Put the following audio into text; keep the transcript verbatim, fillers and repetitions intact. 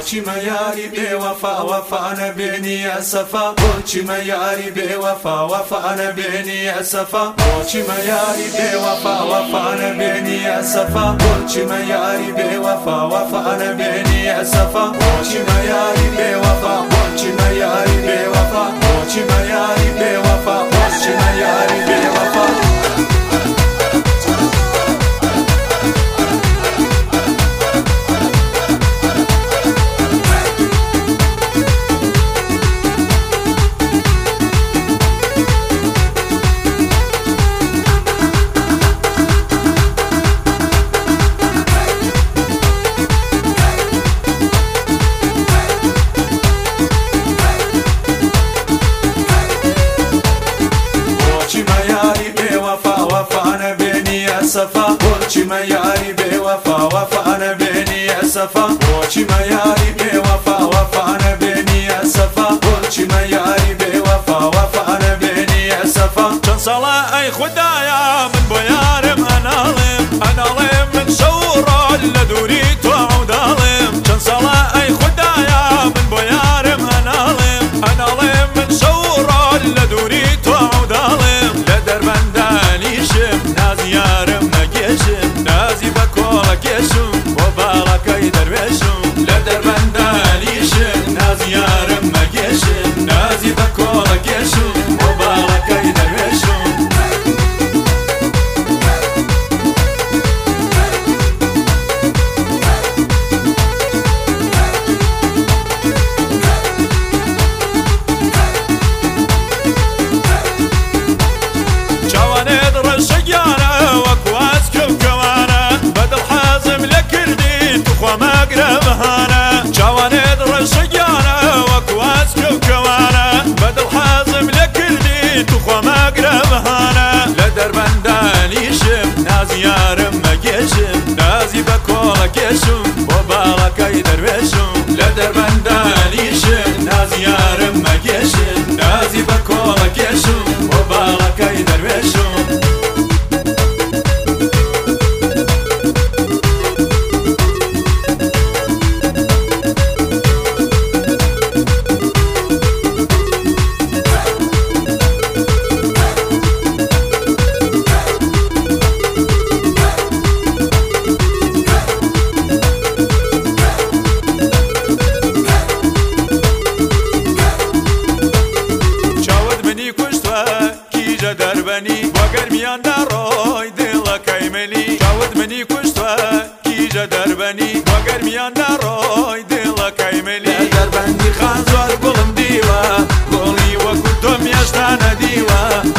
بۆچی مەیاری بێوەفا وەفا نەبێنی ئەسەفا بۆچی مەیاری بێوەفا وەفا نەبێنی ئەسەفا بۆچی مەیاری بێوەفا وەفا نەبێنی ئەسەفا بۆچی مەیاری بێوەفا وەفا نەبێنی ئەسەفا بۆچی مەیاری بێوەفا بۆچی مەیاری بێوەفا بۆچی مەیاری بێوەفا بۆچی مەیاری بێوەفا ئەسەفا بۆچی مەیاری بێوەفا وەفا نەبێنی ئەسەفا بۆچی مەیاری بێوەفا وەفا نەبێنی ئەسەفا بۆچی مەیاری بێوەفا وەفا نەبێنی ئەسەفا چەند ساڵە ئەی خودایە من بۆ یارم ئەناڵێم ئەناڵێم من شەو ڕۆژ لە دووری تۆ عەوداڵێم چەند ساڵە ئەی خودایە من بۆ یارم ئەناڵێم ئەناڵێم من شەو ڕۆژ لە دووری تۆ عەوداڵێم لە دەربەندانیشم نازی یارم نازی بە کۆڵە کێشم بۆ باڵەکەی دەروێشم لە دەربەندانیشم نازی یارم مەگێشم نازی بە کۆڵە کێشم بۆ باڵەکەی دەروێشم چاوانێت ڕەشەگیانە وەکو چاوانێت ڕەشەگیانە وەکو ئاسکە و کەوانە بەدڵ حەزم لێ کردی توخوا مەگرە بەهانە لە دەربەندانیشم نازی یارم مەگێشم نازی بە کۆڵە کێشم بۆ باڵەکەی دەروێشم لە دەربەندانیشم نازی یارم مەگێشم نازی بە کۆڵە کێشم بۆ باڵەکەی دەروێشم وەگەرمیاندا ڕۆی دڵەکەی ملی چاوت منی کوشتوە کیژە دەربەنی وەگەرمیاندا ڕۆی دڵەکەی ملی دەربەندی خان زۆر گوڵم دیوە گۆڵی وەکو تۆ مێشتانە دیوە